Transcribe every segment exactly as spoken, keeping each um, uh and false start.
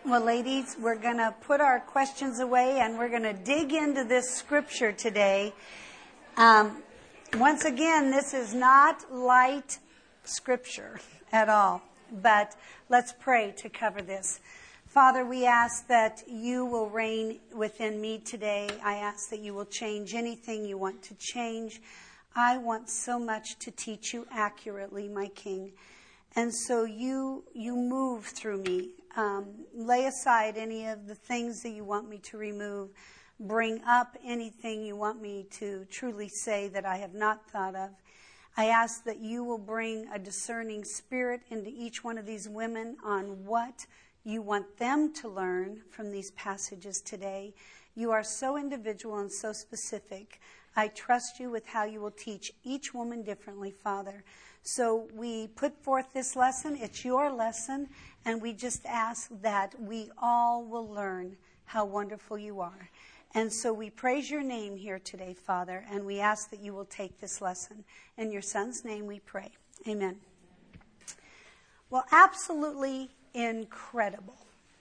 Well, ladies, we're going to put our questions away and we're going to dig into this scripture today. Um, once again, this is not light scripture at all, but let's pray to cover this. Father, we ask that you will reign within me today. I ask that you will change anything you want to change. I want so much to teach you accurately, my King. And so you you move through me. Um, lay aside any of the things that you want me to remove. Bring up anything you want me to truly say that I have not thought of. I ask that you will bring a discerning spirit into each one of these women on what you want them to learn from these passages today. You are so individual and so specific. I trust you with how you will teach each woman differently, Father. So we put forth this lesson. It's your lesson. And we just ask that we all will learn how wonderful you are. And so we praise your name here today, Father. And we ask that you will take this lesson. In your Son's name we pray. Amen. Well, absolutely incredible.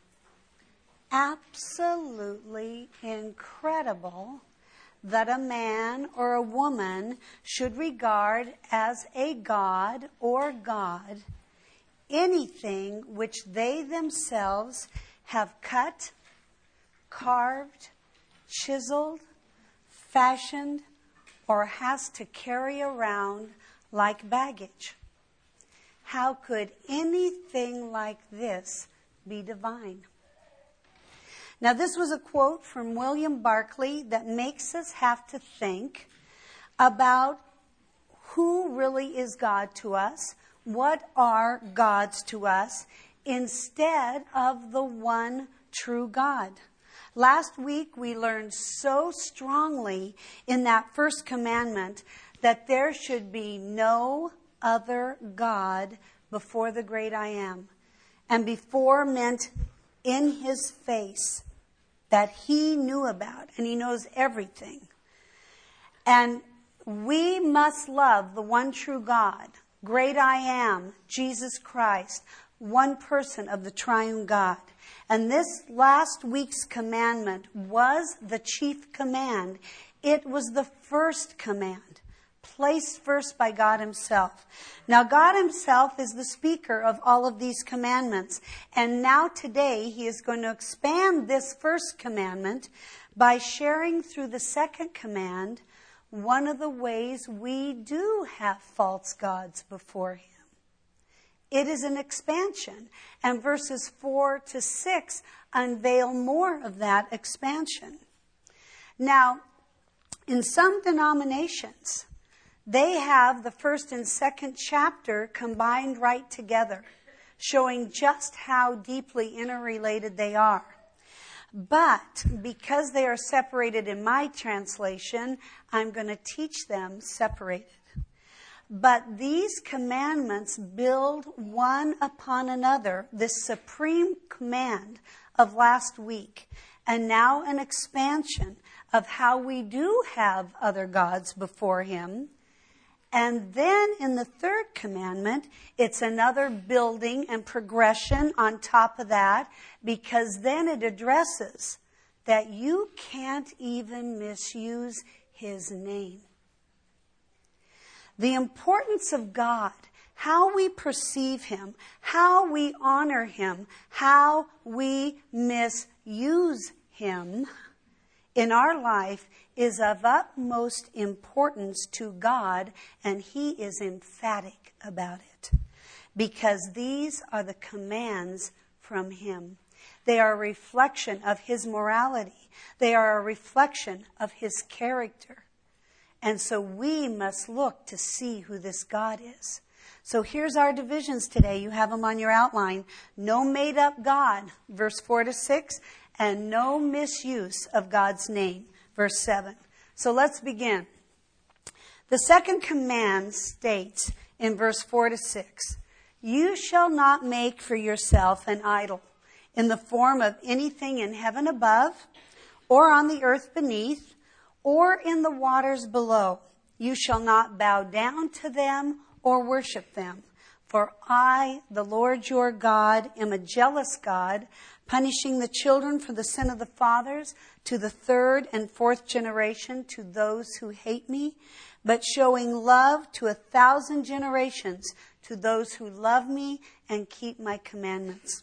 Absolutely incredible that a man or a woman should regard as a god or God anything which they themselves have cut, carved, chiseled, fashioned, or has to carry around like baggage. How could anything like this be divine? Now, this was a quote from William Barclay that makes us have to think about who really is God to us, what are gods to us, instead of the one true God. Last week, we learned so strongly in that first commandment that there should be no other God before the great I Am. And before meant in his face, that he knew about, and he knows everything. And we must love the one true God, great I Am, Jesus Christ, one person of the triune God. And this last week's commandment was the chief command. It was the first command, placed first by God himself. Now, God himself is the speaker of all of these commandments. And now today, he is going to expand this first commandment by sharing through the second command one of the ways we do have false gods before him. It is an expansion. And verses four to six unveil more of that expansion. Now, in some denominations, they have the first and second chapter combined right together, showing just how deeply interrelated they are. But because they are separated in my translation, I'm going to teach them separated. But these commandments build one upon another, this supreme command of last week, and now an expansion of how we do have other gods before him. And then in the third commandment, it's another building and progression on top of that, because then it addresses that you can't even misuse his name. The importance of God, how we perceive him, how we honor him, how we misuse him in our life is of utmost importance to God, and he is emphatic about it. Because these are the commands from him. They are a reflection of his morality. They are a reflection of his character. And so we must look to see who this God is. So here's our divisions today. You have them on your outline. No made-up God, verse four to six, and no misuse of God's name, verse seven. So let's begin. The second command states in verse four to six, you shall not make for yourself an idol in the form of anything in heaven above, or on the earth beneath, or in the waters below. You shall not bow down to them or worship them. For I, the Lord your God, am a jealous God, punishing the children for the sin of the fathers to the third and fourth generation to those who hate me, but showing love to a thousand generations to those who love me and keep my commandments.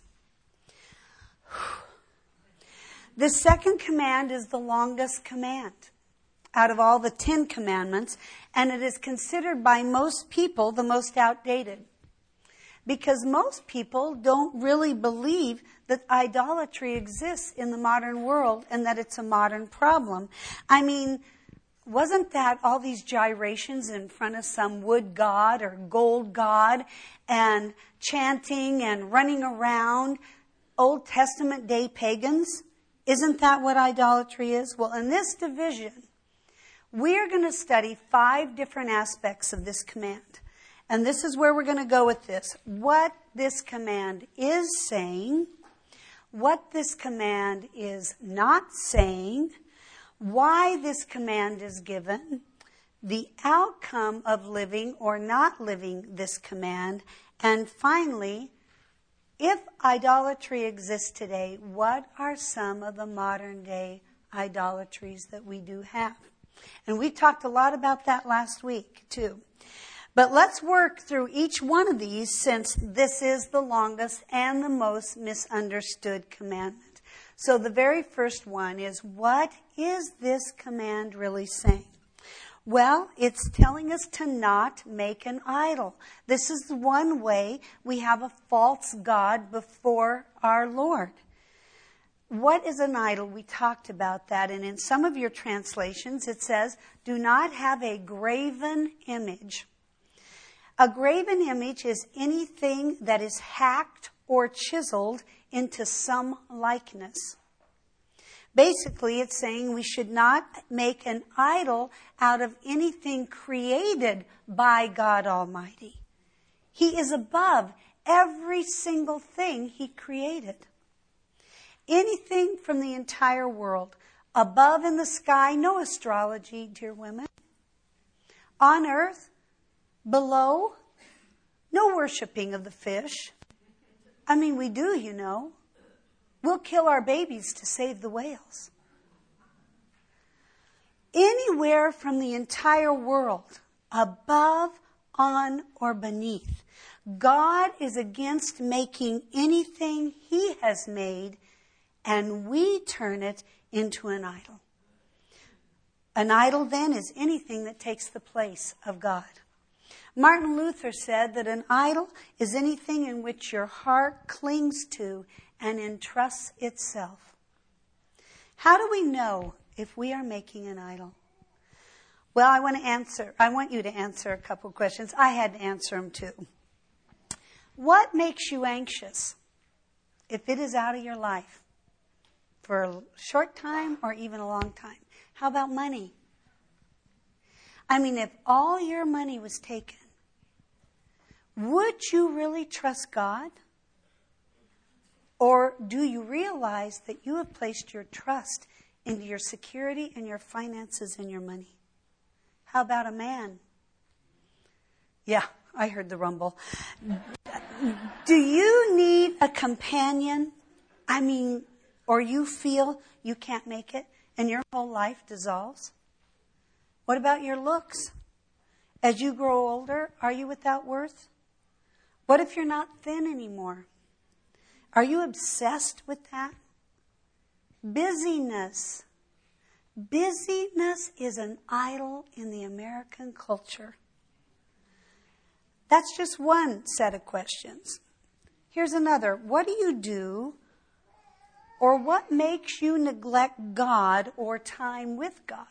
The second command is the longest command out of all the Ten Commandments, and it is considered by most people the most outdated. Because most people don't really believe that idolatry exists in the modern world and that it's a modern problem. I mean, wasn't that all these gyrations in front of some wood god or gold god and chanting and running around, Old Testament day pagans? Isn't that what idolatry is? Well, in this division, we're going to study five different aspects of this command. And this is where we're going to go with this. What this command is saying, what this command is not saying, why this command is given, the outcome of living or not living this command, and finally, if idolatry exists today, what are some of the modern day idolatries that we do have? And we talked a lot about that last week, too. But let's work through each one of these since this is the longest and the most misunderstood commandment. So the very first one is, what is this command really saying? Well, it's telling us to not make an idol. This is the one way we have a false god before our Lord. What is an idol? We talked about that. And in some of your translations, it says, do not have a graven image. A graven image is anything that is hacked or chiseled into some likeness. Basically, it's saying we should not make an idol out of anything created by God Almighty. He is above every single thing He created. Anything from the entire world, above in the sky, no astrology, dear women. On earth, below, no worshiping of the fish. I mean, we do, you know. We'll kill our babies to save the whales. Anywhere from the entire world, above, on, or beneath, God is against making anything He has made, and we turn it into an idol. An idol, then, is anything that takes the place of God. Martin Luther said that an idol is anything in which your heart clings to and entrusts itself. How do we know if we are making an idol? Well, I want to answer, I want you to answer a couple of questions. I had to answer them too. What makes you anxious if it is out of your life for a short time or even a long time? How about money? I mean, if all your money was taken, would you really trust God? Or do you realize that you have placed your trust into your security and your finances and your money? How about a man? Yeah, I heard the rumble. Do you need a companion? I mean, or you feel you can't make it and your whole life dissolves? What about your looks? As you grow older, are you without worth? What if you're not thin anymore? Are you obsessed with that? Busyness. Busyness is an idol in the American culture. That's just one set of questions. Here's another. What do you do, or what makes you neglect God or time with God?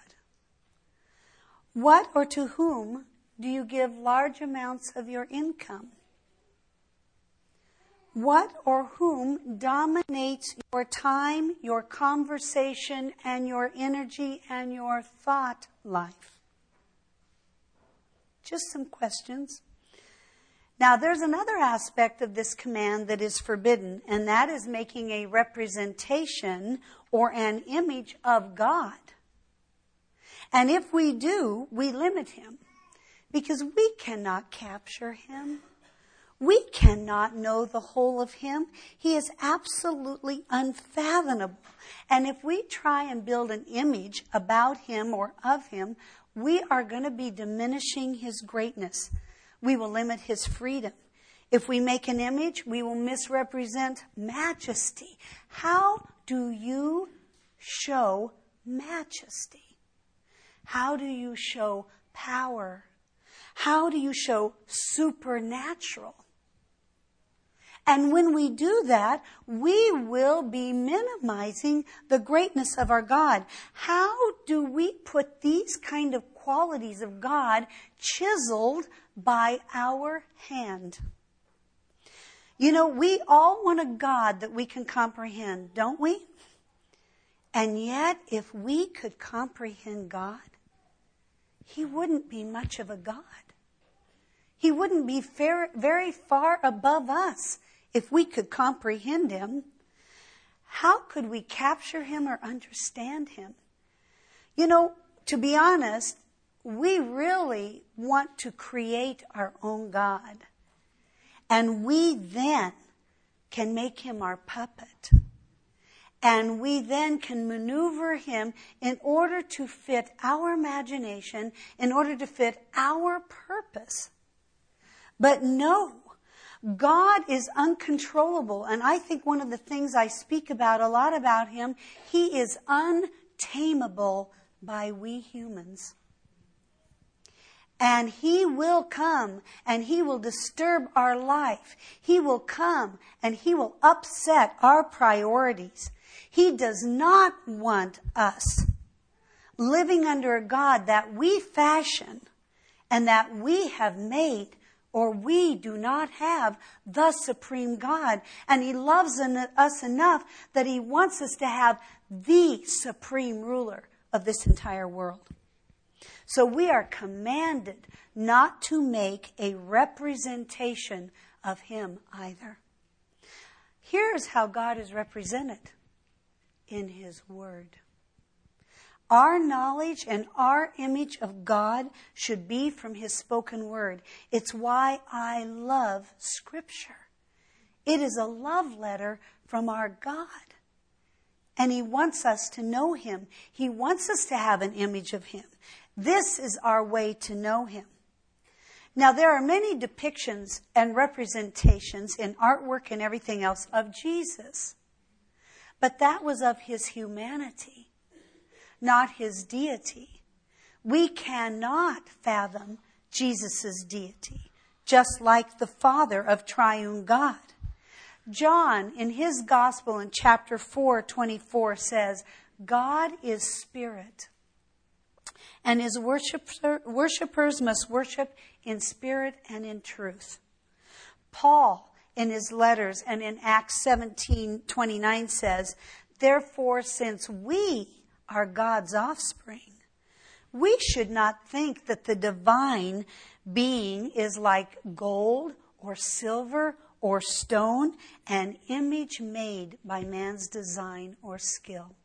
What or to whom do you give large amounts of your income? What or whom dominates your time, your conversation, and your energy and your thought life? Just some questions. Now, there's another aspect of this command that is forbidden, and that is making a representation or an image of God. And if we do, we limit Him, because we cannot capture Him. We cannot know the whole of him. He is absolutely unfathomable. And if we try and build an image about him or of him, we are going to be diminishing his greatness. We will limit his freedom. If we make an image, we will misrepresent majesty. How do you show majesty? How do you show power? How do you show supernatural? And when we do that, we will be minimizing the greatness of our God. How do we put these kind of qualities of God chiseled by our hand? You know, we all want a God that we can comprehend, don't we? And yet, if we could comprehend God, he wouldn't be much of a God. He wouldn't be fair, very far above us if we could comprehend him. How could we capture him or understand him? You know, to be honest, we really want to create our own God. And we then can make him our puppet. And we then can maneuver him in order to fit our imagination, in order to fit our purpose. But no, God is uncontrollable. And I think one of the things I speak about a lot about him, he is untamable by we humans. And he will come and he will disturb our life. He will come and he will upset our priorities. He does not want us living under a God that we fashion and that we have made, or we do not have the supreme God. And he loves us enough that he wants us to have the supreme ruler of this entire world. So we are commanded not to make a representation of him either. Here's how God is represented in his word. Our knowledge and our image of God should be from his spoken word. It's why I love Scripture. It is a love letter from our God. And he wants us to know him. He wants us to have an image of him. This is our way to know him. Now, there are many depictions and representations in artwork and everything else of Jesus. But that was of his humanity, not his deity. We cannot fathom Jesus' deity, just like the Father of triune God. John, in his gospel in chapter four, twenty-four, says, God is spirit, and his worshiper, worshipers must worship in spirit and in truth. Paul, in his letters and in Acts seventeen twenty-nine says, therefore, since we are God's offspring, we should not think that the divine being is like gold or silver or stone, an image made by man's design or skill.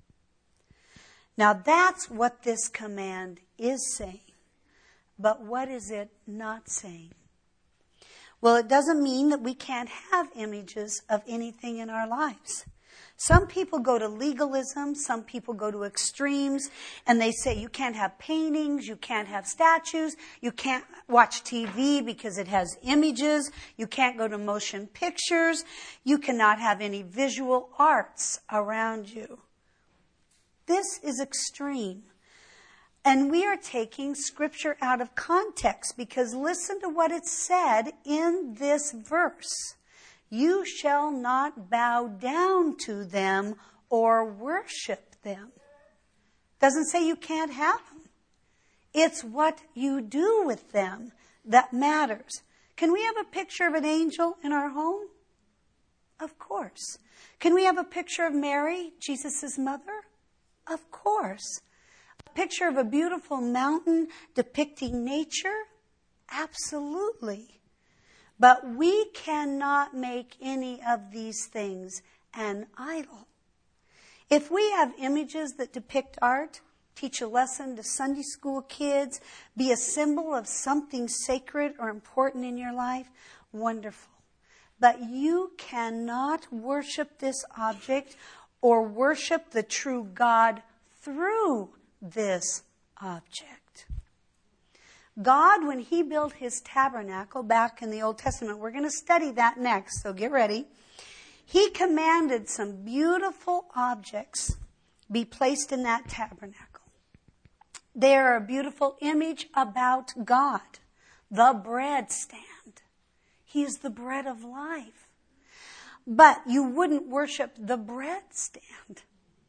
Now that's what this command is saying. But what is it not saying? Well, it doesn't mean that we can't have images of anything in our lives. Some people go to legalism, some people go to extremes, and they say you can't have paintings, you can't have statues, you can't watch T V because it has images, you can't go to motion pictures, you cannot have any visual arts around you. This is extreme. And we are taking Scripture out of context because listen to what it said in this verse. You shall not bow down to them or worship them. Doesn't say you can't have them. It's what you do with them that matters. Can we have a picture of an angel in our home? Of course. Can we have a picture of Mary, Jesus' mother? Of course. A picture of a beautiful mountain depicting nature? Absolutely. But we cannot make any of these things an idol. If we have images that depict art, teach a lesson to Sunday school kids, be a symbol of something sacred or important in your life, wonderful. But you cannot worship this object or worship the true God through this object. God, when he built his tabernacle back in the Old Testament, we're going to study that next, so get ready. He commanded some beautiful objects be placed in that tabernacle. They are a beautiful image about God, the bread stand. He is the bread of life. But you wouldn't worship the bread stand.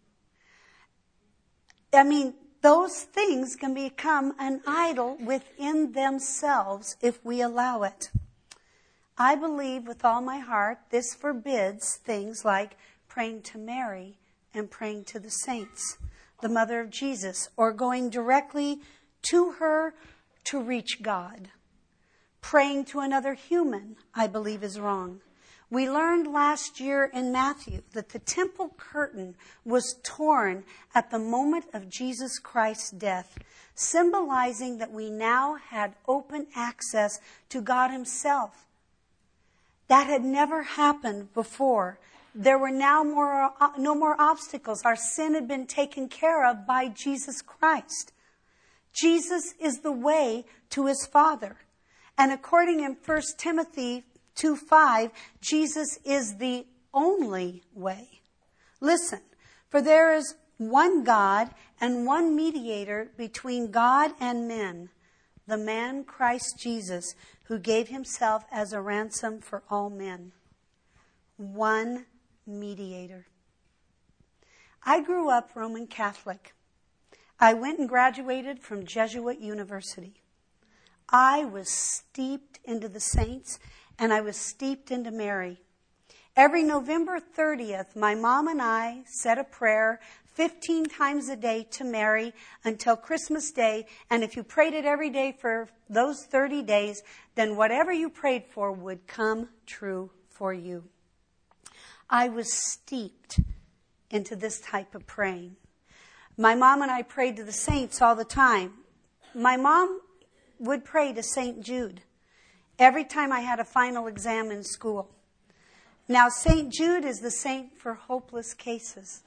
I mean, those things can become an idol within themselves if we allow it. I believe with all my heart this forbids things like praying to Mary and praying to the saints, the mother of Jesus, or going directly to her to reach God. Praying to another human, I believe, is wrong. We learned last year in Matthew that the temple curtain was torn at the moment of Jesus Christ's death, symbolizing that we now had open access to God himself. That had never happened before. There were now more, no more obstacles. Our sin had been taken care of by Jesus Christ. Jesus is the way to his Father. And according in First Timothy two five, Jesus is the only way. Listen, for there is one God and one mediator between God and men, the man Christ Jesus, who gave himself as a ransom for all men. One mediator. I grew up Roman Catholic. I went and graduated from Jesuit University. I was steeped into the saints, and I was steeped into Mary. Every November thirtieth, my mom and I said a prayer fifteen times a day to Mary until Christmas Day. And if you prayed it every day for those thirty days, then whatever you prayed for would come true for you. I was steeped into this type of praying. My mom and I prayed to the saints all the time. My mom would pray to Saint Jude every time I had a final exam in school. Now, Saint Jude is the saint for hopeless cases.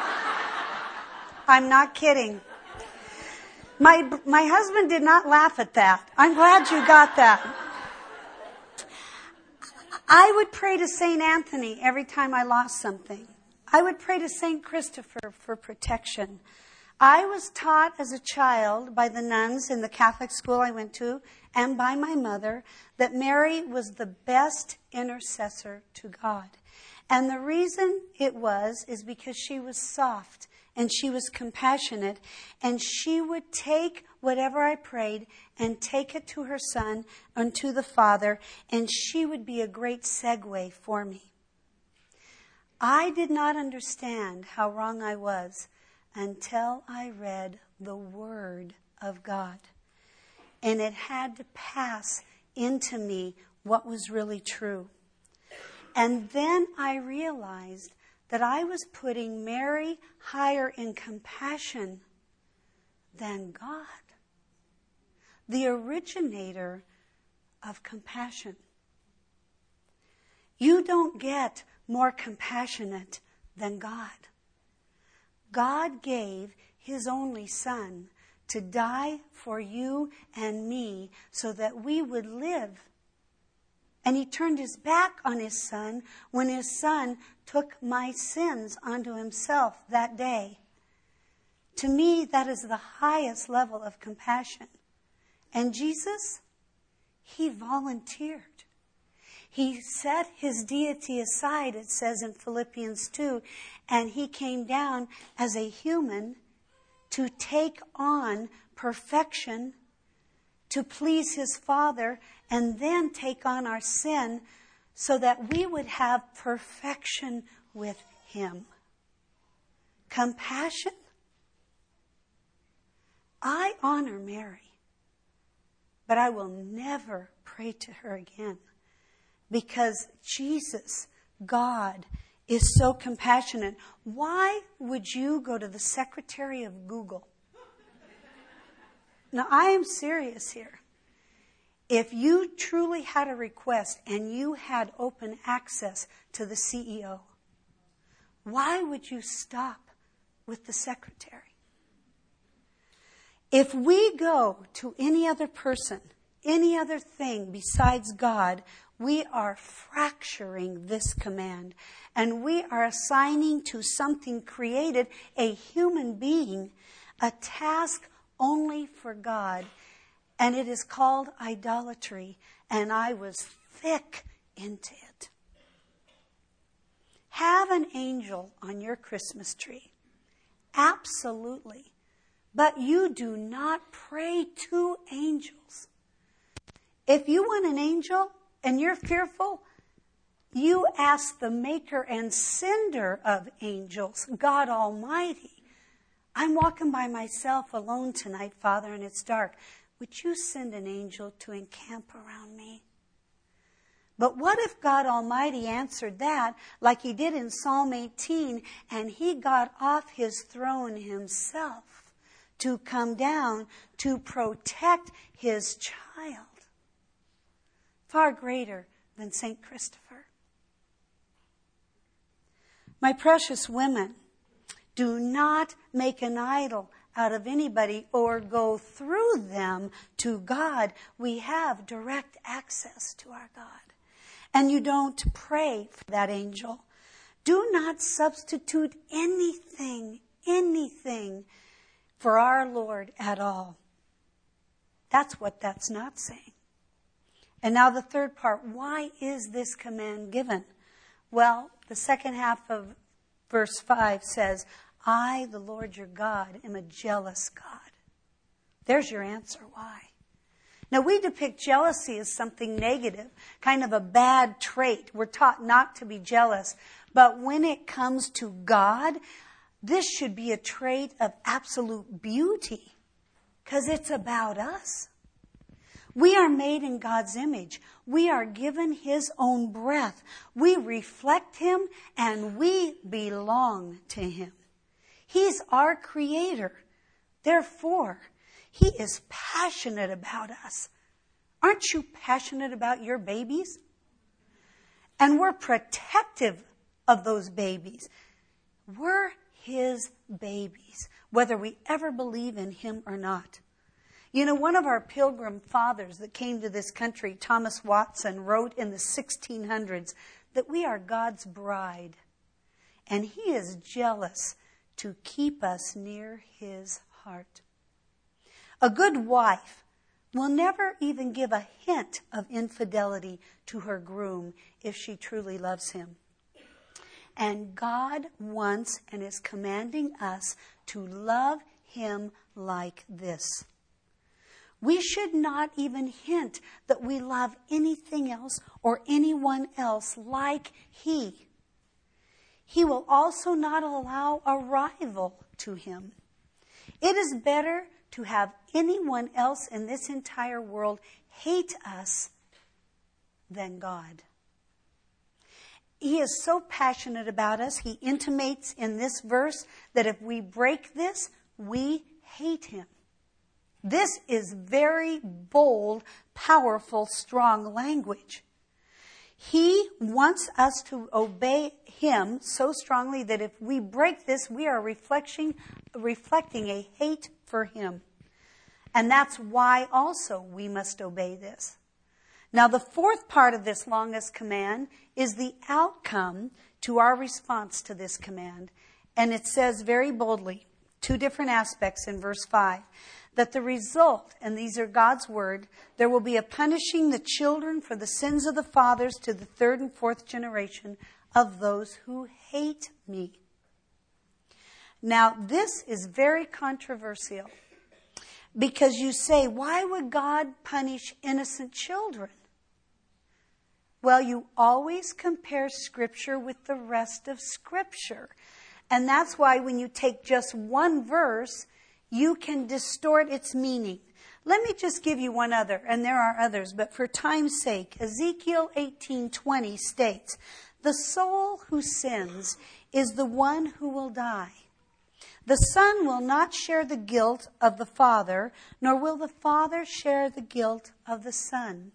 I'm not kidding. My, my husband did not laugh at that. I'm glad you got that. I would pray to Saint Anthony every time I lost something. I would pray to Saint Christopher for protection. I was taught as a child by the nuns in the Catholic school I went to and by my mother that Mary was the best intercessor to God. And the reason it was is because she was soft and she was compassionate, and she would take whatever I prayed and take it to her son and to the Father, and she would be a great segue for me. I did not understand how wrong I was until I read the Word of God. And it had to pass into me what was really true. And then I realized that I was putting Mary higher in compassion than God, the originator of compassion. You don't get more compassionate than God. God gave his only Son to die for you and me so that we would live. And he turned his back on his Son when his Son took my sins onto himself that day. To me, that is the highest level of compassion. And Jesus, he volunteered. He set his deity aside, it says in Philippians two, and he came down as a human to take on perfection, to please his Father, and then take on our sin so that we would have perfection with him. Compassion. I honor Mary, but I will never pray to her again because Jesus, God, is so compassionate. Why would you go to the secretary of Google? Now, I am serious here. If you truly had a request and you had open access to the C E O, why would you stop with the secretary? If we go to any other person, any other thing besides God, we are fracturing this command. And we are assigning to something created, a human being, a task only for God. And it is called idolatry. And I was thick into it. Have an angel on your Christmas tree. Absolutely. But you do not pray to angels. If you want an angel and you're fearful, you ask the maker and sender of angels, God Almighty. I'm walking by myself alone tonight, Father, and it's dark. Would you send an angel to encamp around me? But what if God Almighty answered that like he did in Psalm eighteen, and he got off his throne himself to come down to protect his child? Far greater than Saint Christopher. My precious women, do not make an idol out of anybody or go through them to God. We have direct access to our God. And you don't pray for that angel. Do not substitute anything, anything for our Lord at all. That's what that's not saying. And now the third part, why is this command given? Well, the second half of verse five says, I, the Lord your God, am a jealous God. There's your answer, why? Now, we depict jealousy as something negative, kind of a bad trait. We're taught not to be jealous. But when it comes to God, this should be a trait of absolute beauty, because it's about us. We are made in God's image. We are given his own breath. We reflect him and we belong to him. He's our creator. Therefore, he is passionate about us. Aren't you passionate about your babies? And we're protective of those babies. We're his babies, whether we ever believe in him or not. You know, one of our pilgrim fathers that came to this country, Thomas Watson, wrote in the sixteen hundreds that we are God's bride. And he is jealous to keep us near his heart. A good wife will never even give a hint of infidelity to her groom if she truly loves him. And God wants and is commanding us to love him like this. We should not even hint that we love anything else or anyone else like he. He will also not allow a rival to him. It is better to have anyone else in this entire world hate us than God. He is so passionate about us. He intimates in this verse that if we break this, we hate him. This is very bold, powerful, strong language. He wants us to obey him so strongly that if we break this, we are reflecting, reflecting a hate for him. And that's why also we must obey this. Now, the fourth part of this longest command is the outcome to our response to this command. And it says very boldly, two different aspects in verse five, that the result, and these are God's word, there will be a punishing the children for the sins of the fathers to the third and fourth generation of those who hate me. Now, this is very controversial because you say, why would God punish innocent children? Well, you always compare Scripture with the rest of Scripture. And that's why when you take just one verse, you can distort its meaning. Let me just give you one other, and there are others, but for time's sake, Ezekiel eighteen twenty states, the soul who sins is the one who will die. The son will not share the guilt of the father, nor will the father share the guilt of the son.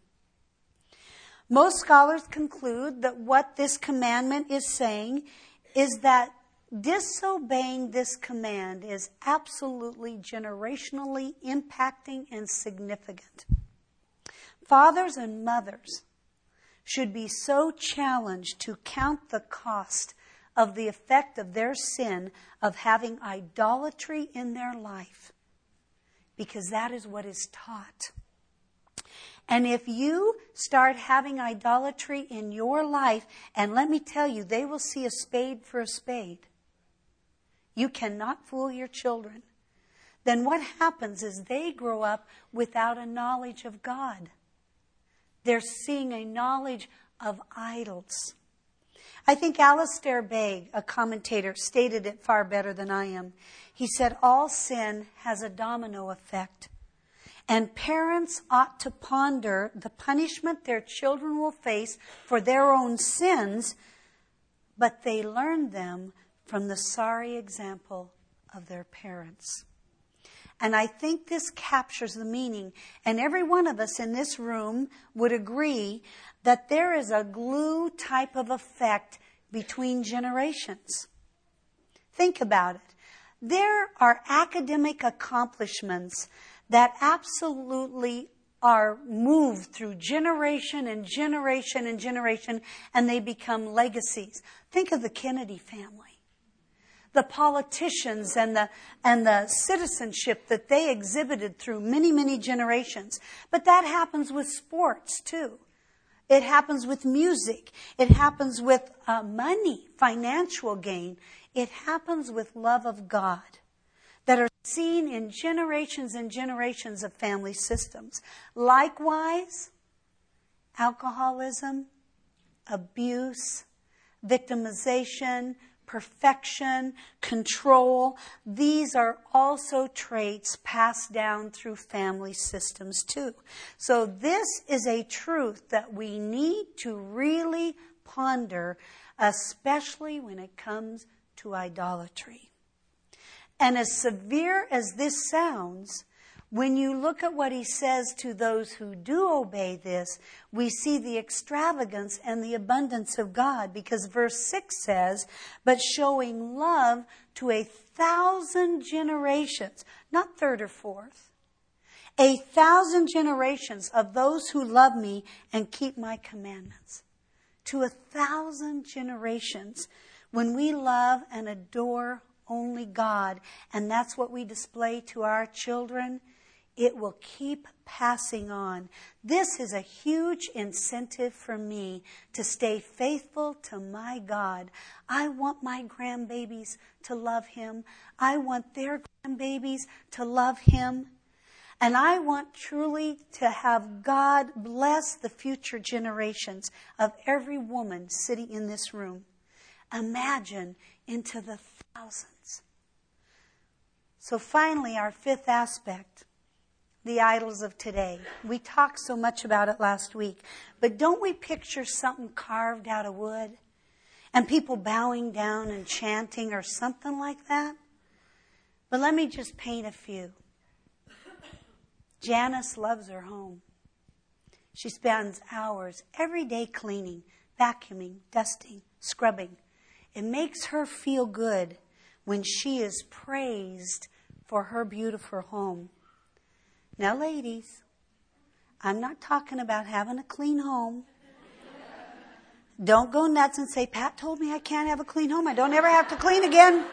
Most scholars conclude that what this commandment is saying is that disobeying this command is absolutely generationally impacting and significant. Fathers and mothers should be so challenged to count the cost of the effect of their sin of having idolatry in their life, because that is what is taught. And if you start having idolatry in your life, and let me tell you, they will see a spade for a spade. You cannot fool your children. Then what happens is they grow up without a knowledge of God. They're seeing a knowledge of idols. I think Alistair Begg, a commentator, stated it far better than I am. He said, all sin has a domino effect. And parents ought to ponder the punishment their children will face for their own sins, but they learn them from the sorry example of their parents. And I think this captures the meaning. And every one of us in this room would agree that there is a glue type of effect between generations. Think about it. There are academic accomplishments that absolutely are moved through generation and generation and generation, and they become legacies. Think of the Kennedy family. The politicians and the and the citizenship that they exhibited through many, many generations. But that happens with sports, too. It happens with music. It happens with uh, money, financial gain. It happens with love of God that are seen in generations and generations of family systems. Likewise, alcoholism, abuse, victimization, perfection, control. These are also traits passed down through family systems too. So this is a truth that we need to really ponder, especially when it comes to idolatry. And as severe as this sounds, when you look at what he says to those who do obey this, we see the extravagance and the abundance of God. Because verse six says, but showing love to a thousand generations, not third or fourth, a thousand generations of those who love me and keep my commandments. To a thousand generations when we love and adore only God, and that's what we display to our children, it will keep passing on. This is a huge incentive for me to stay faithful to my God. I want my grandbabies to love Him. I want their grandbabies to love Him. And I want truly to have God bless the future generations of every woman sitting in this room. Imagine into the thousands. So finally, our fifth aspect, the idols of today. We talked so much about it last week. But don't we picture something carved out of wood? And people bowing down and chanting or something like that? But let me just paint a few. Janice loves her home. She spends hours every day cleaning, vacuuming, dusting, scrubbing. It makes her feel good when she is praised for her beautiful home. Now, ladies, I'm not talking about having a clean home. Don't go nuts and say, Pat told me I can't have a clean home. I don't ever have to clean again.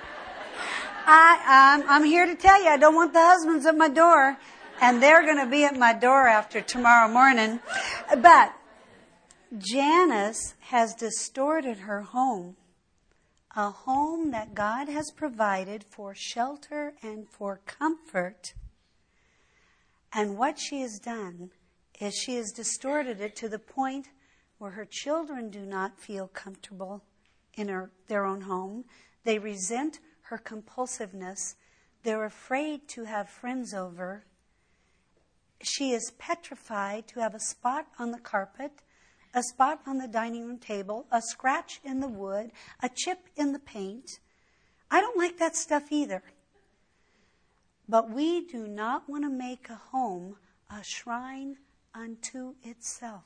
I, I'm, I'm here to tell you, I don't want the husbands at my door. And they're going to be at my door after tomorrow morning. But Janice has distorted her home. A home that God has provided for shelter and for comfort. And what she has done is she has distorted it to the point where her children do not feel comfortable in her, their own home. They resent her compulsiveness. They're afraid to have friends over. She is petrified to have a spot on the carpet, a spot on the dining room table, a scratch in the wood, a chip in the paint. I don't like like that stuff either. But we do not want to make a home a shrine unto itself.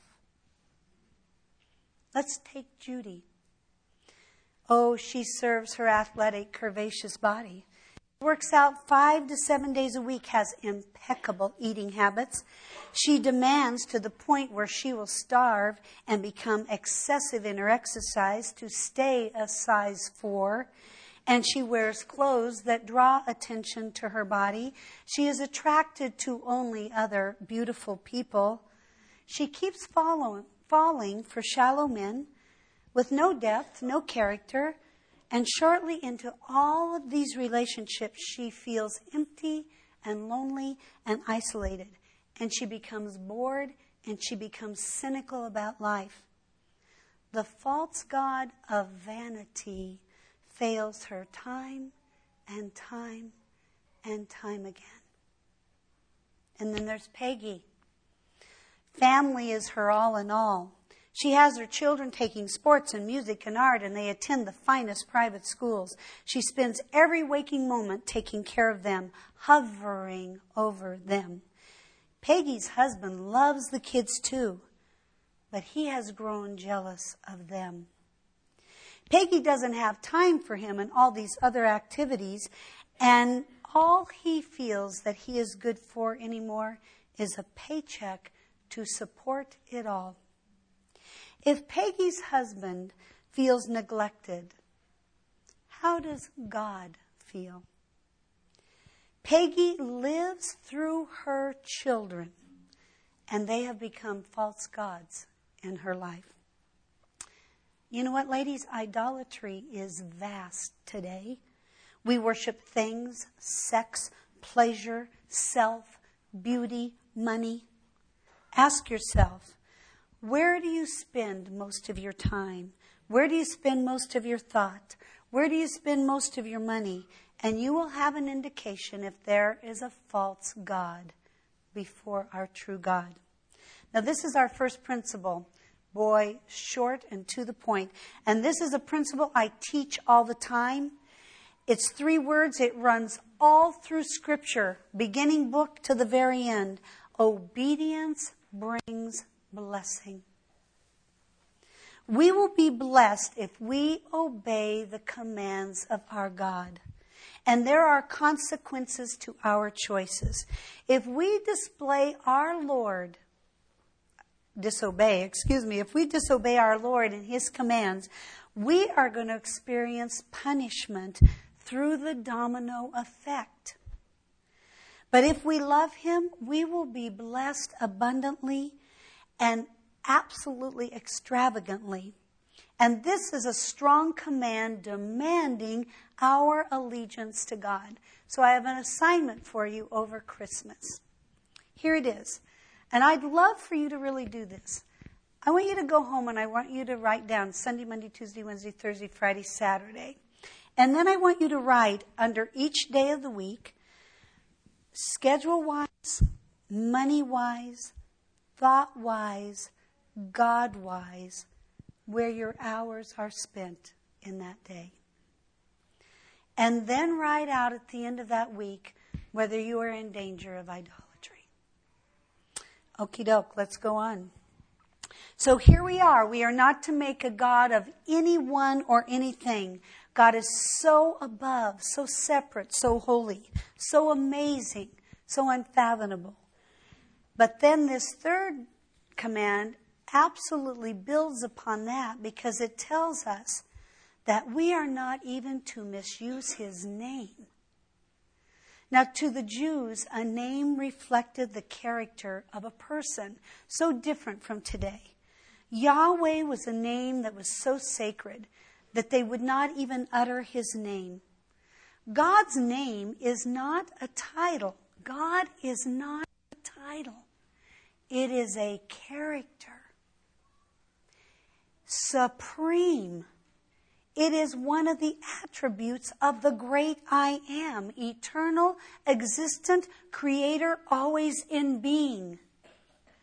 Let's take Judy. Oh, she serves her athletic, curvaceous body. Works out five to seven days a week, has impeccable eating habits. She demands to the point where she will starve and become excessive in her exercise to stay a size four. And she wears clothes that draw attention to her body. She is attracted to only other beautiful people. She keeps following, falling for shallow men with no depth, no character. And shortly into all of these relationships, she feels empty and lonely and isolated. And she becomes bored and she becomes cynical about life. The false god of vanity fails her time and time and time again. And then there's Peggy. Family is her all in all. She has her children taking sports and music and art, and they attend the finest private schools. She spends every waking moment taking care of them, hovering over them. Peggy's husband loves the kids too, but he has grown jealous of them. Peggy doesn't have time for him and all these other activities, and all he feels that he is good for anymore is a paycheck to support it all. If Peggy's husband feels neglected, how does God feel? Peggy lives through her children, and they have become false gods in her life. You know what, ladies? Idolatry is vast today. We worship things, sex, pleasure, self, beauty, money. Ask yourself, where do you spend most of your time? Where do you spend most of your thought? Where do you spend most of your money? And you will have an indication if there is a false god before our true God. Now, this is our first principle. Boy, short and to the point. And this is a principle I teach all the time. It's three words. It runs all through Scripture, beginning book to the very end. Obedience brings blessing. We will be blessed if we obey the commands of our God. And there are consequences to our choices. If we display our Lord, disobey, excuse me, if we disobey our Lord and His commands, we are going to experience punishment through the domino effect. But if we love Him, we will be blessed abundantly and absolutely extravagantly. And this is a strong command demanding our allegiance to God. So I have an assignment for you over Christmas. Here it is. And I'd love for you to really do this. I want you to go home and I want you to write down Sunday, Monday, Tuesday, Wednesday, Thursday, Friday, Saturday. And then I want you to write under each day of the week, schedule-wise, money-wise, thought-wise, God-wise, where your hours are spent in that day. And then write out at the end of that week whether you are in danger of idolatry. Okie doke, let's go on. So here we are. We are not to make a God of anyone or anything. God is so above, so separate, so holy, so amazing, so unfathomable. But then this third command absolutely builds upon that because it tells us that we are not even to misuse His name. Now, to the Jews, a name reflected the character of a person, so different from today. Yahweh was a name that was so sacred that they would not even utter His name. God's name is not a title. God is not a title. It is a character. Supreme. It is one of the attributes of the great I Am, eternal, existent, creator, always in being.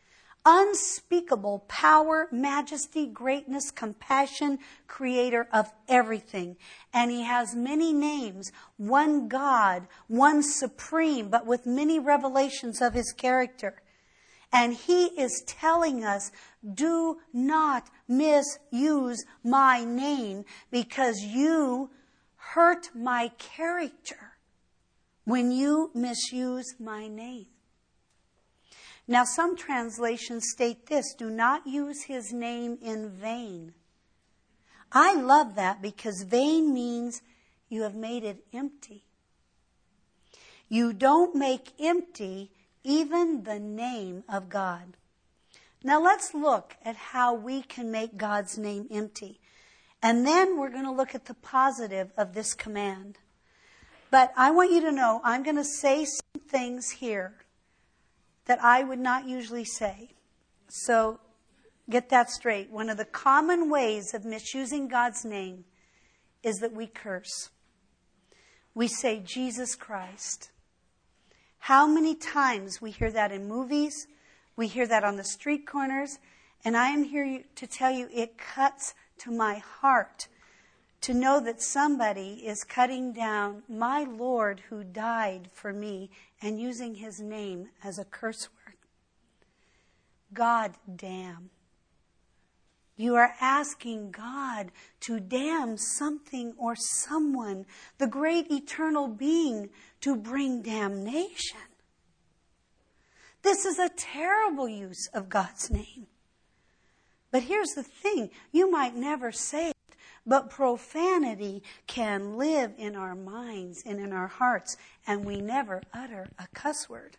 unspeakable power, majesty, greatness, compassion, creator of everything. And he has many names, one God, one supreme, but with many revelations of his character. And he is telling us, do not misuse my name, because you hurt my character when you misuse my name. Now, some translations state this: do not use his name in vain. I love that, because vain means you have made it empty. You don't make empty even the name of God. Now, let's look at how we can make God's name empty. And then we're going to look at the positive of this command. But I want you to know, I'm going to say some things here that I would not usually say. So get that straight. One of the common ways of misusing God's name is that we curse. We say Jesus Christ. How many times we hear that in movies, we hear that on the street corners, and I am here to tell you it cuts to my heart to know that somebody is cutting down my Lord who died for me and using his name as a curse word. God damn. You are asking God to damn something or someone, the great eternal being, to bring damnation. This is a terrible use of God's name. But here's the thing. You might never say it, but profanity can live in our minds and in our hearts, and we never utter a cuss word.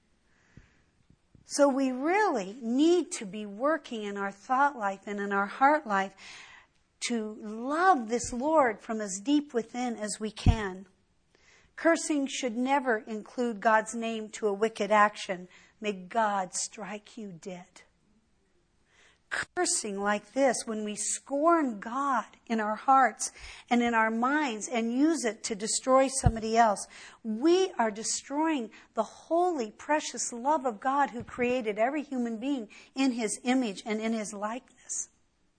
So we really need to be working in our thought life and in our heart life to love this Lord from as deep within as we can. Cursing should never include God's name to a wicked action. May God strike you dead. Cursing like this, when we scorn God in our hearts and in our minds and use it to destroy somebody else, we are destroying the holy, precious love of God who created every human being in his image and in his likeness.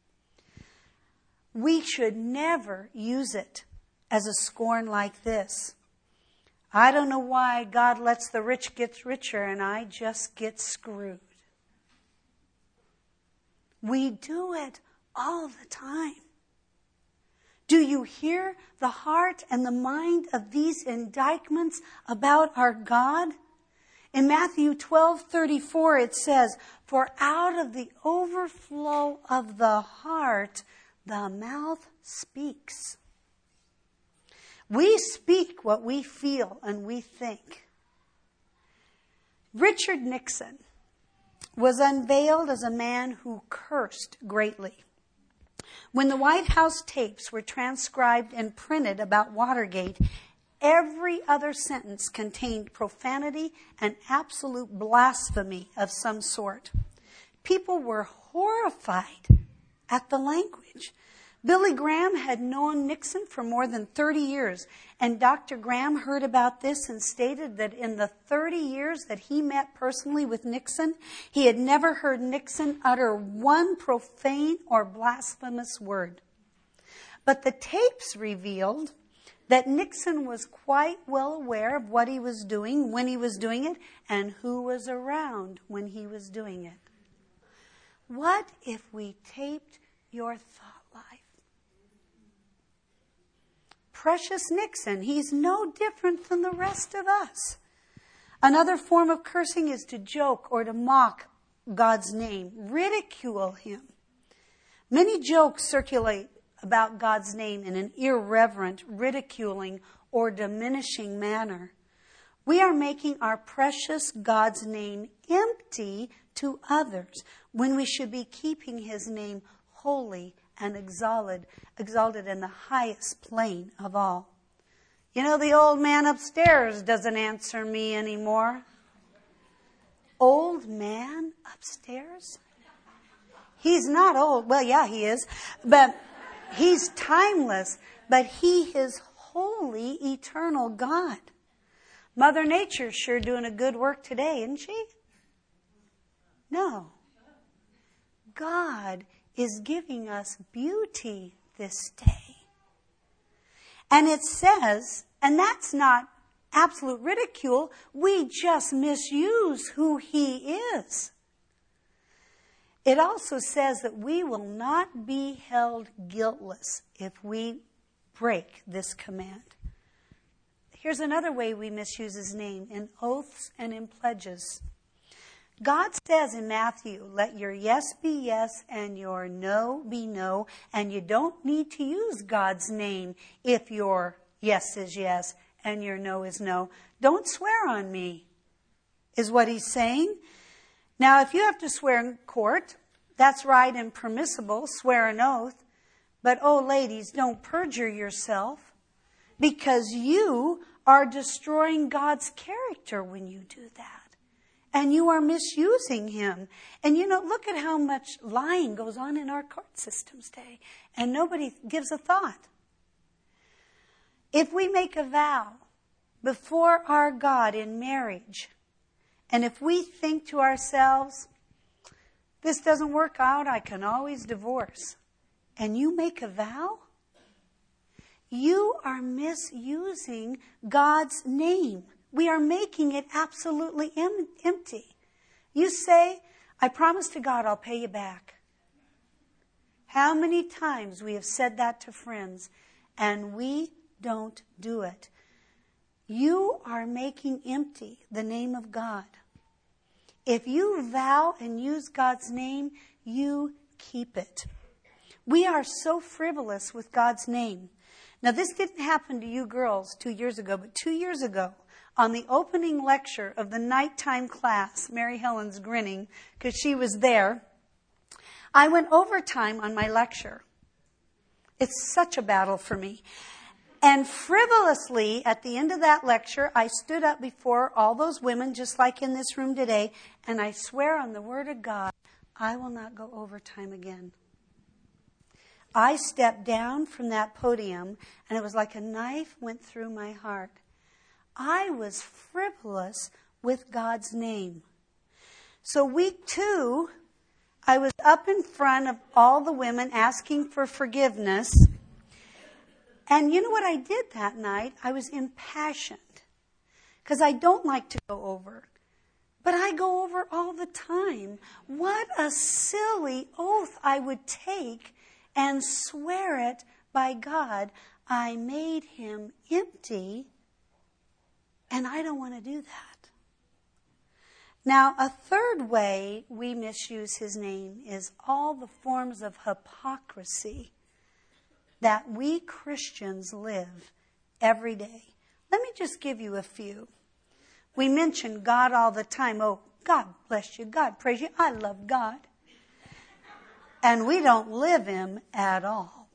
We should never use it as a scorn like this. I don't know why God lets the rich get richer and I just get screwed. We do it all the time. Do you hear the heart and the mind of these indictments about our God? In Matthew twelve thirty-four it says, "For out of the overflow of the heart, the mouth speaks." We speak what we feel and we think. Richard Nixon was unveiled as a man who cursed greatly. When the White House tapes were transcribed and printed about Watergate, every other sentence contained profanity and absolute blasphemy of some sort. People were horrified at the language. Billy Graham had known Nixon for more than thirty years, and Doctor Graham heard about this and stated that in the thirty years that he met personally with Nixon, he had never heard Nixon utter one profane or blasphemous word. But the tapes revealed that Nixon was quite well aware of what he was doing, when he was doing it, and who was around when he was doing it. What if we taped your thought life? Precious Nixon, he's no different than the rest of us. Another form of cursing is to joke or to mock God's name, ridicule him. Many jokes circulate about God's name in an irreverent, ridiculing, or diminishing manner. We are making our precious God's name empty to others when we should be keeping his name holy and exalted, exalted in the highest plane of all. You know, the old man upstairs doesn't answer me anymore. Old man upstairs? He's not old. Well, yeah, he is. But he's timeless. But he is holy, eternal God. Mother Nature's sure doing a good work today, isn't she? No. God is giving us beauty this day. And it says, and that's not absolute ridicule, we just misuse who He is. It also says that we will not be held guiltless if we break this command. Here's another way we misuse His name, in oaths and in pledges. God says in Matthew, let your yes be yes and your no be no, and you don't need to use God's name if your yes is yes and your no is no. Don't swear on me, is what He's saying. Now, if you have to swear in court, that's right and permissible, swear an oath. But, oh, ladies, don't perjure yourself, because you are destroying God's character when you do that. And you are misusing Him. And, you know, look at how much lying goes on in our court systems today. And nobody gives a thought. If we make a vow before our God in marriage, and if we think to ourselves, this doesn't work out, I can always divorce, and you make a vow, you are misusing God's name. We are making it absolutely em- empty. You say, I promise to God I'll pay you back. How many times we have said that to friends, and we don't do it. You are making empty the name of God. If you vow and use God's name, you keep it. We are so frivolous with God's name. Now, this didn't happen to you girls two years ago, but two years ago, on the opening lecture of the nighttime class, Mary Helen's grinning because she was there, I went overtime on my lecture. It's such a battle for me. And frivolously, at the end of that lecture, I stood up before all those women, just like in this room today, and I swear on the Word of God, I will not go overtime again. I stepped down from that podium, and it was like a knife went through my heart. I was frivolous with God's name. So week two, I was up in front of all the women asking for forgiveness. And you know what I did that night? I was impassioned. Because I don't like to go over. But I go over all the time. What a silly oath I would take and swear it by God. I made Him empty, and I don't want to do that. Now, a third way we misuse His name is all the forms of hypocrisy that we Christians live every day. Let me just give you a few. We mention God all the time. Oh, God bless you. God praise you. I love God. And we don't live Him at all.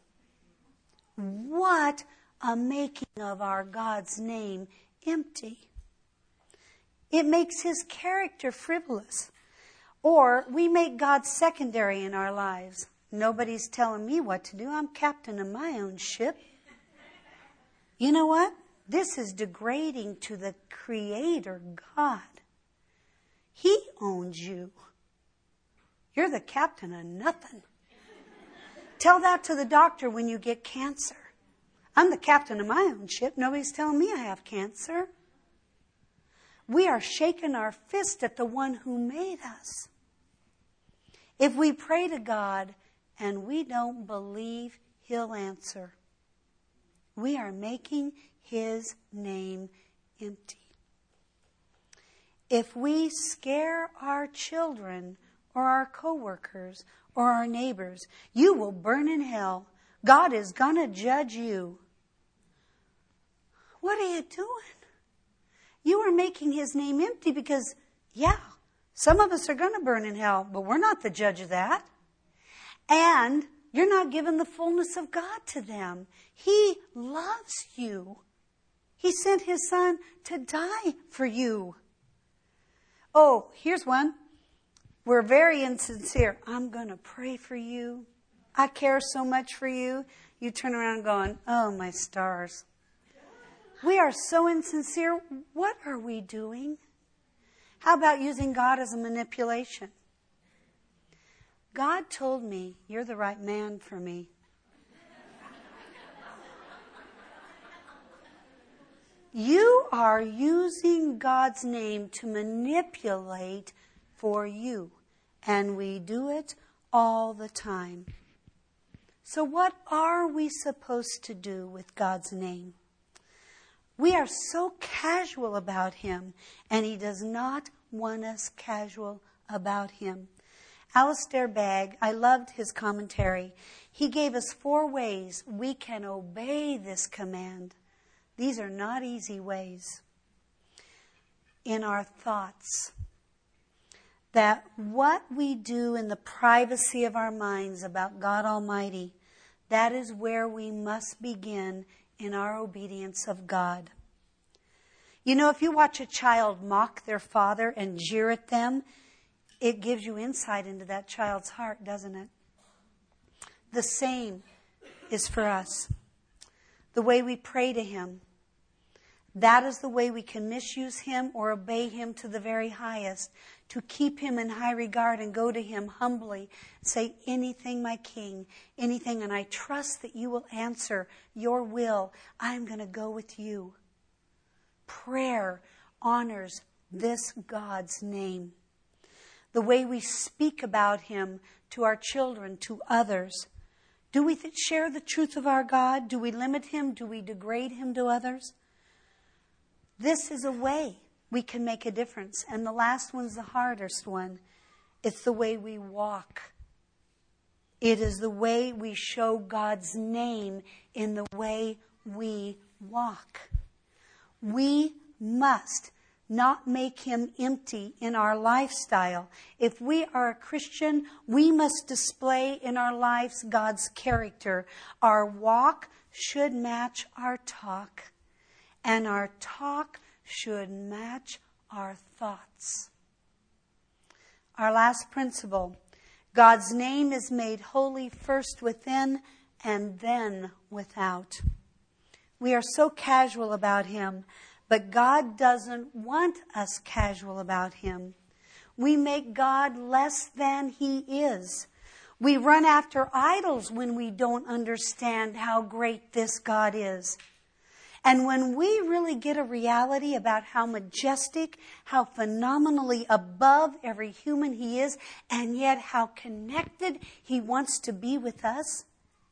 What a making of our God's name empty. It makes His character frivolous. Or we make God secondary in our lives. Nobody's telling me what to do. I'm captain of my own ship. You know what? This is degrading to the Creator God. He owns you. You're the captain of nothing. Tell that to the doctor when you get cancer. I'm the captain of my own ship. Nobody's telling me I have cancer. We are shaking our fist at the one who made us. If we pray to God and we don't believe He'll answer, we are making His name empty. If we scare our children or our coworkers or our neighbors, you will burn in hell. God is going to judge you. What are you doing? You are making His name empty because, yeah, some of us are going to burn in hell, but we're not the judge of that. And you're not giving the fullness of God to them. He loves you. He sent His Son to die for you. Oh, here's one. We're very insincere. I'm going to pray for you. I care so much for you. You turn around going, oh, my stars. We are so insincere. What are we doing? How about using God as a manipulation? God told me, you're the right man for me. You are using God's name to manipulate for you. And we do it all the time. So what are we supposed to do with God's name? We are so casual about Him, and He does not want us casual about Him. Alistair Begg, I loved his commentary. He gave us four ways we can obey this command. These are not easy ways. In our thoughts. That what we do in the privacy of our minds about God Almighty, that is where we must begin in our obedience of God. You know, if you watch a child mock their father and jeer at them, it gives you insight into that child's heart, doesn't it? The same is for us. The way we pray to Him, that is the way we can misuse Him or obey Him to the very highest, to keep Him in high regard and go to Him humbly, say, anything, my King, anything, and I trust that you will answer your will. I'm going to go with you. Prayer honors this God's name. The way we speak about Him to our children, to others. Do we th- share the truth of our God? Do we limit Him? Do we degrade Him to others? This is a way we can make a difference. And the last one's the hardest one. It's the way we walk. It is the way we show God's name in the way we walk. We must not make Him empty in our lifestyle. If we are a Christian, we must display in our lives God's character. Our walk should match our talk, and our talk should match our thoughts. Our last principle, God's name is made holy first within and then without. We are so casual about Him, but God doesn't want us casual about Him. We make God less than He is. We run after idols when we don't understand how great this God is. And when we really get a reality about how majestic, how phenomenally above every human He is, and yet how connected He wants to be with us,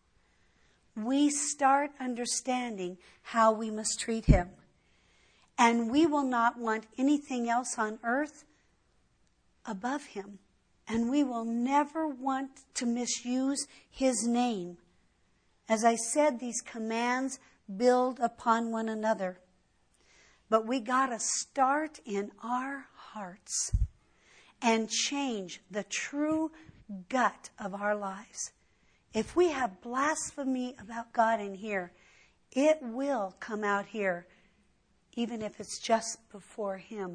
we start understanding how we must treat Him. And we will not want anything else on earth above Him. And we will never want to misuse His name. As I said, these commands build upon one another. But we got to start in our hearts and change the true gut of our lives. If we have blasphemy about God in here, it will come out here, even if it's just before Him.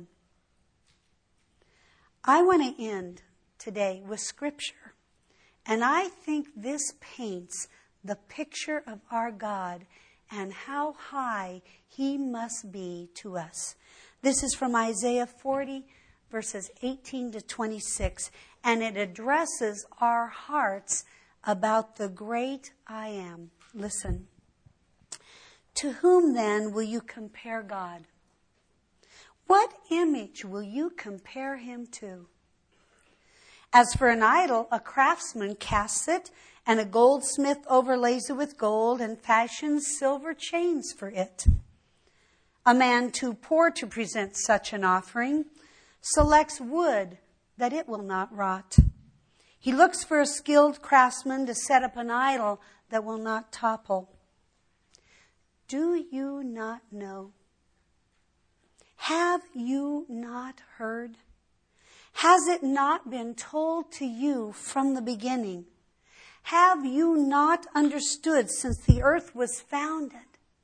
I want to end today with Scripture. And I think this paints the picture of our God and how high He must be to us. This is from Isaiah forty, verses eighteen to twenty-six. And it addresses our hearts about the great I Am. Listen. To whom then will you compare God? What image will you compare Him to? As for an idol, a craftsman casts it, and a goldsmith overlays it with gold and fashions silver chains for it. A man too poor to present such an offering selects wood that it will not rot. He looks for a skilled craftsman to set up an idol that will not topple. Do you not know? Have you not heard? Has it not been told to you from the beginning? Have you not understood since the earth was founded?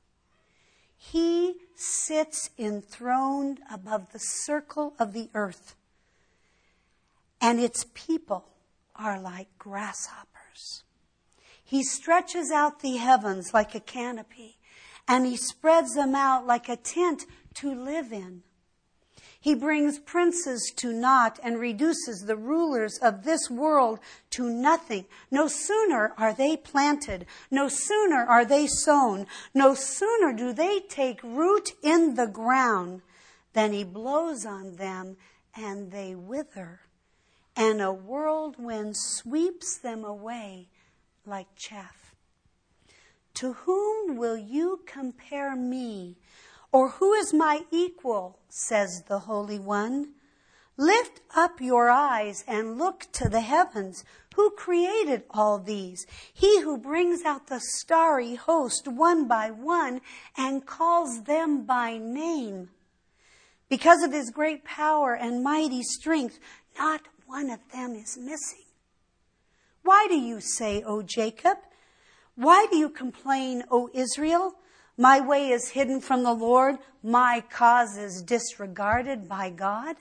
He sits enthroned above the circle of the earth, and its people are like grasshoppers. He stretches out the heavens like a canopy, and He spreads them out like a tent to live in. He brings princes to naught and reduces the rulers of this world to nothing. No sooner are they planted, no sooner are they sown, no sooner do they take root in the ground than he blows on them and they wither, and a whirlwind sweeps them away like chaff. To whom will you compare me? Or who is my equal, says the Holy One? Lift up your eyes and look to the heavens. Who created all these? He who brings out the starry host one by one and calls them by name. Because of his great power and mighty strength, not one of them is missing. Why do you say, O Jacob? Why do you complain, O Israel? My way is hidden from the Lord. My cause is disregarded by God.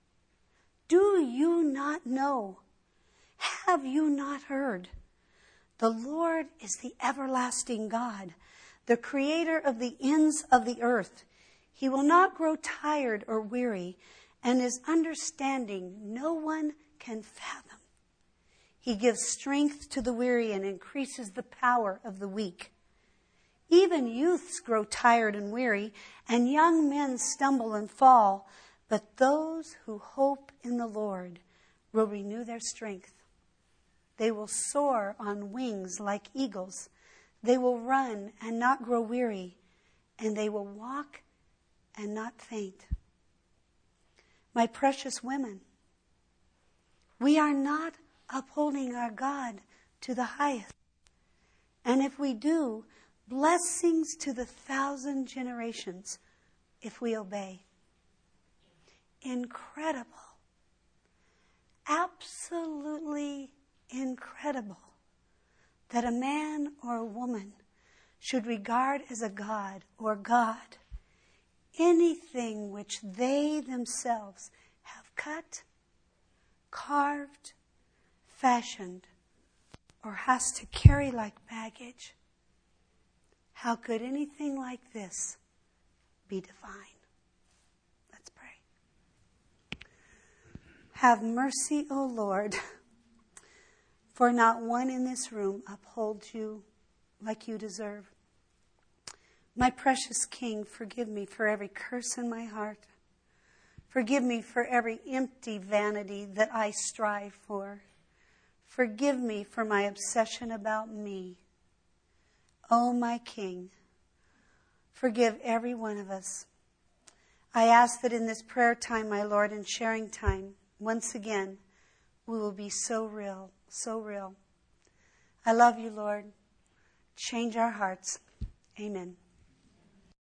Do you not know? Have you not heard? The Lord is the everlasting God, the creator of the ends of the earth. He will not grow tired or weary, and his understanding no one can fathom. He gives strength to the weary and increases the power of the weak. Even youths grow tired and weary, and young men stumble and fall. But those who hope in the Lord will renew their strength. They will soar on wings like eagles. They will run and not grow weary, and they will walk and not faint. My precious women, we are not upholding our God to the highest. And if we do, blessings to the thousand generations if we obey. Incredible. Absolutely incredible that a man or a woman should regard as a god or God anything which they themselves have cut, carved, fashioned, or has to carry like baggage. How could anything like this be divine? Let's pray. Have mercy, O Lord, for not one in this room upholds you like you deserve. My precious King, forgive me for every curse in my heart. Forgive me for every empty vanity that I strive for. Forgive me for my obsession about me. O my King, forgive every one of us. I ask that in this prayer time, my Lord, and sharing time, once again, we will be so real, so real. I love you, Lord. Change our hearts. Amen.